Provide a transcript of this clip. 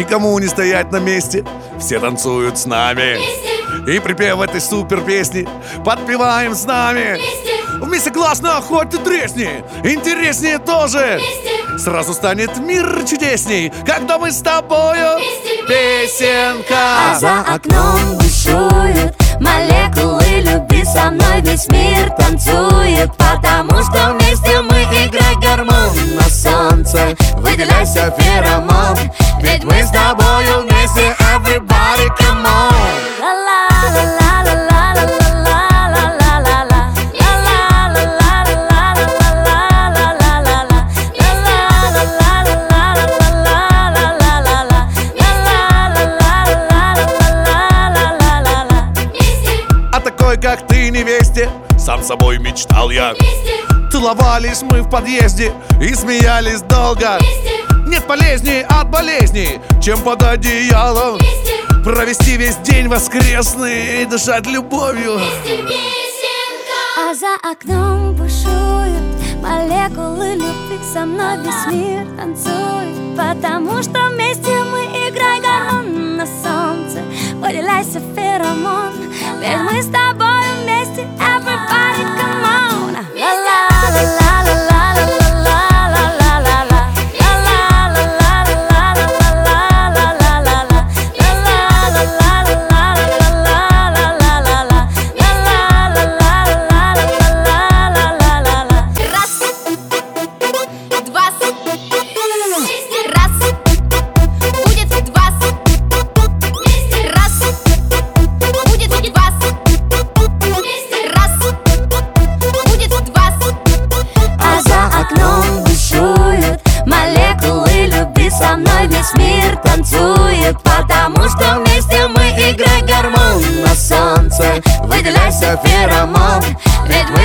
никому не стоять на месте. Все танцуют с нами и припев этой супер песни подпеваем с нами. Вместе классно, хоть ты тресни, интереснее тоже. Сразу станет мир чудесней, когда мы с тобою. Песенка. А за окном бушуют молекулы любви, со мной весь мир танцует, потому что вместе мы играем гормон. На солнце выделяйся феромон, ведь мы с тобою вместе. Everybody come on. Как ты невесте, сам собой мечтал я. Целовались мы в подъезде и смеялись долго. Нет полезней от болезней, чем под одеялом провести весь день воскресный и дышать любовью. А за окном бушуют молекулы любви, со мной весь мир танцует, потому что вместе мы играем гормон. На солнце выделяйся феромон, ведь мы с тобой вместе. Everybody come on. Со мной весь мир танцует, потому что вместе мы играем гормон. На солнце выделяйся феромон, ведь мы